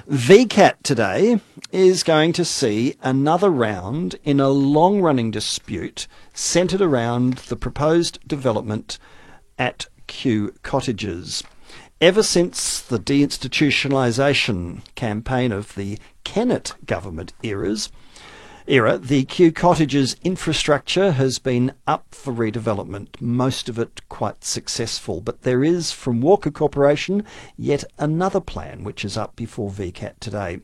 VCAT today is going to see another round in a long-running dispute centred around the proposed development at Kew Cottages. Ever since the deinstitutionalisation campaign of the Kennett government era, the Kew Cottages infrastructure has been up for redevelopment, most of it quite successful. But there is, from Walker Corporation, yet another plan which is up before VCAT today.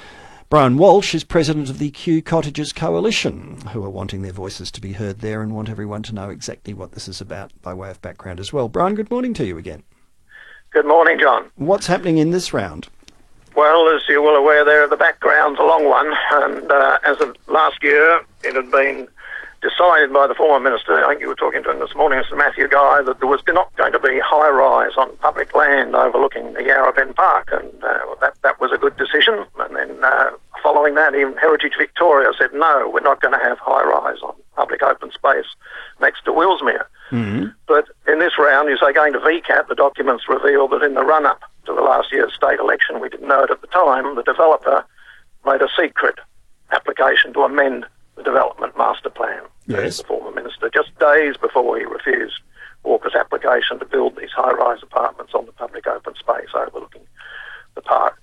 Brian Walsh is president of the Kew Cottages Coalition, who are wanting their voices to be heard there and want everyone to know exactly what this is about by way of background as well. Brian, good morning to you again. Good morning, John. What's happening in this round? Well, as you're well aware there, the background's a long one, and as of last year, it had been decided by the former minister, I think you were talking to him this morning, Mr Matthew Guy, that there was not going to be high-rise on public land overlooking the Yarra Bend Park, and that was a good decision. And then following that, even Heritage Victoria said, no, we're not going to have high-rise on public open space next to Willsmere. Mm-hmm. But in this round, you say going to VCAT, the documents reveal that in the run-up to the last year's state election, we didn't know it at the time, the developer made a secret application to amend the development master plan. Yes. The former minister, just days before he refused Walker's application to build these high-rise apartments on the public open space overlooking the park.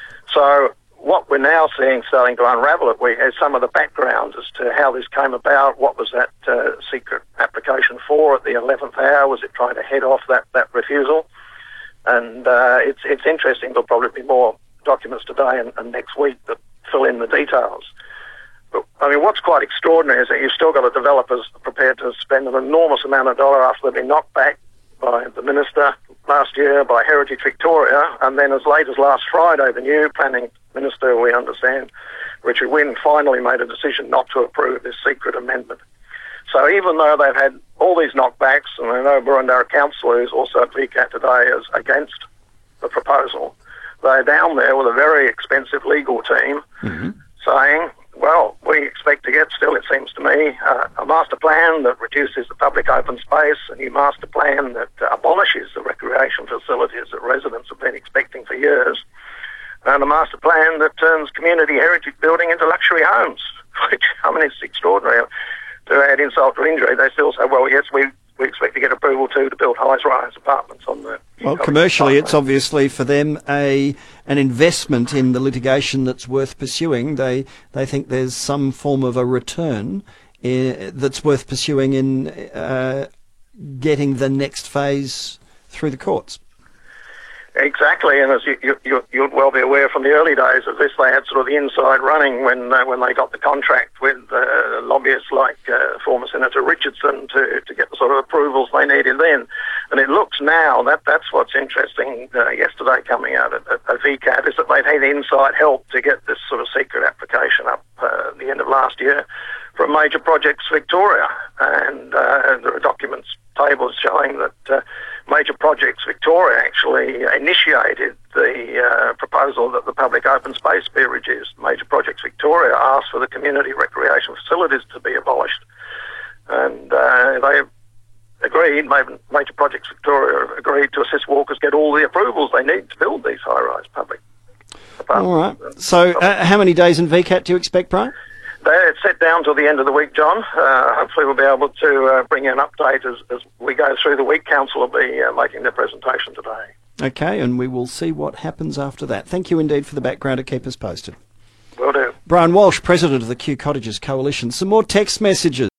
So what we're now seeing starting to unravel it is some of the background as to how this came about. What was that secret application for at the 11th hour? Was it trying to head off that refusal? And it's interesting. There'll probably be more documents today and next week that fill in the details. But, I mean, what's quite extraordinary is that you've still got developers prepared to spend an enormous amount of dollar after they've been knocked back by the minister last year, by Heritage Victoria, and then as late as last Friday, the new planning minister, we understand, Richard Wynne, finally made a decision not to approve this secret amendment. So even though they've had all these knockbacks, and I know Burundara Council, who's also at VCAT today, is against the proposal, they're down there with a very expensive legal team saying, well, we expect to get still, it seems to me, a master plan that reduces the public open space, a new master plan that abolishes the recreation facilities that residents have been expecting for years, and a master plan that turns community heritage building into luxury homes, which, I mean, it's extraordinary. To add insult to injury, they still say, well, yes, we expect to get approval too to build high-rise apartments on the... Well, commercially, it's obviously for them an investment in the litigation that's worth pursuing. They think there's some form of a return that's worth pursuing in getting the next phase through the courts. Exactly, and as you'd well be aware from the early days of this, they had sort of the inside running when they got the contract with lobbyists like former Senator Richardson to get the sort of approvals they needed then. And it looks now, that's what's interesting yesterday coming out at VCAT, is that they've had inside help to get this sort of secret application up at the end of last year from Major Projects Victoria. And there are documents, tables showing that Major Projects Victoria actually initiated the proposal that the public open space be reduced. Major Projects Victoria asked for the community recreation facilities to be abolished. And they agreed, Major Projects Victoria agreed to assist Walkers get all the approvals they need to build these high-rise public apartments. All right. So how many days in VCAT do you expect, Brian? It's set down till the end of the week, John. Hopefully we'll be able to bring you an update as we go through the week. Council will be making their presentation today. Okay, and we will see what happens after that. Thank you indeed for the background to keep us posted. Will do. Brian Walsh, president of the Kew Cottages Coalition. Some more text messages.